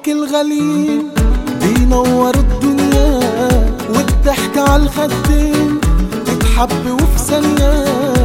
الغاليين بينوروا الدنيا، والضحك عالخدين تتحب وفي ثانية.